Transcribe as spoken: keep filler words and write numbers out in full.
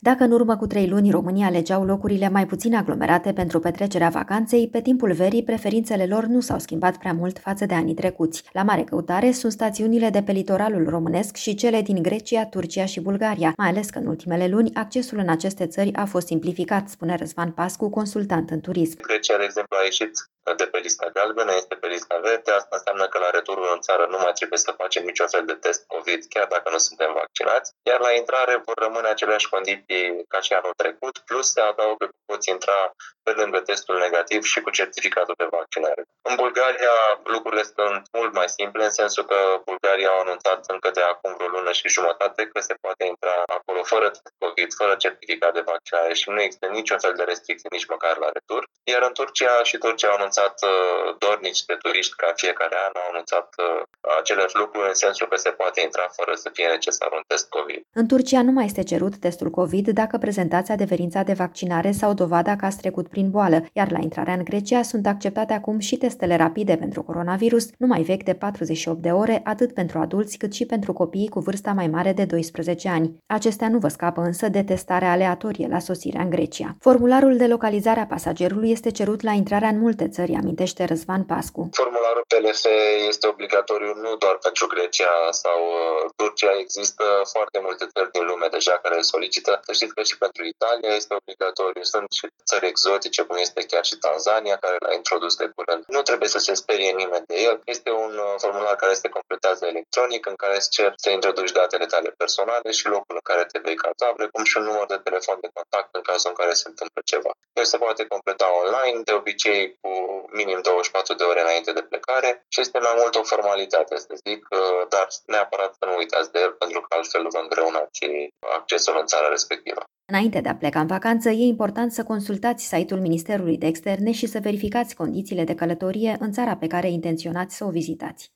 Dacă în urmă cu trei luni România alegeau locurile mai puțin aglomerate pentru petrecerea vacanței, pe timpul verii preferințele lor nu s-au schimbat prea mult față de anii trecuți. La mare căutare sunt stațiunile de pe litoralul românesc și cele din Grecia, Turcia și Bulgaria, mai ales că în ultimele luni accesul în aceste țări a fost simplificat, spune Răzvan Pascu, consultant în turism. Grecia, de exemplu, a ieșit de pe lista galbenă, este pe lista verde. Asta înseamnă că la returul în țară nu mai trebuie să facem niciun fel de test COVID, chiar dacă nu suntem vaccinați. Iar la intrare vor rămâne aceleași condiții ca și anul trecut, plus se adaugă că poți intra pe lângă testul negativ și cu certificatul de vaccinare. În Bulgaria lucrurile sunt mult mai simple, în sensul că Bulgaria a anunțat încă de acum vreo lună și jumătate că se poate intra acolo fără test COVID, fără certificat de vaccinare și nu există niciun fel de restricție nici măcar la retur. Iar în Turcia și Turcia au anunțat dornici de turiști ca fiecare an, au anunțat aceleași lucruri în sensul că se poate intra fără să fie necesar un test COVID. În Turcia nu mai este cerut testul COVID dacă prezentați adeverința de vaccinare sau dovada că ați trecut prin boală, iar la intrarea în Grecia sunt acceptate acum și testele rapide pentru coronavirus, numai vechi de patruzeci și opt de ore, atât pentru adulți cât și pentru copiii cu vârsta mai mare de doisprezece ani. Acestea nu vă scapă însă de testare aleatorie la sosirea în Grecia. Formularul de localizare a pasagerului este cerut la intrarea în multe țări, amintește Răzvan Pascu. Formularul P L F este obligatoriu nu doar pentru Grecia sau uh, Turcia, există foarte multe țări din lume deja care îl solicită. Să știți că și pentru Italia este obligatoriu, sunt și țări exotice, cum este chiar și Tanzania, care l-a introdus de curând. Nu trebuie să se sperie nimeni de el. Este un uh, formular care se completează electronic, în care îți cer să introduci datele tale personale și locul în care te vei caza, precum și un număr de telefon de contact în cazul în care se întâmplă ceva. El se poate completa online, de obicei cu minim douăzeci și patru de ore înainte de plecare și este mai mult o formalitate, să zic, dar neapărat să nu uitați de el, pentru că altfel vă îngreunați accesul în țara respectivă. Înainte de a pleca în vacanță, e important să consultați site-ul Ministerului de Externe și să verificați condițiile de călătorie în țara pe care intenționați să o vizitați.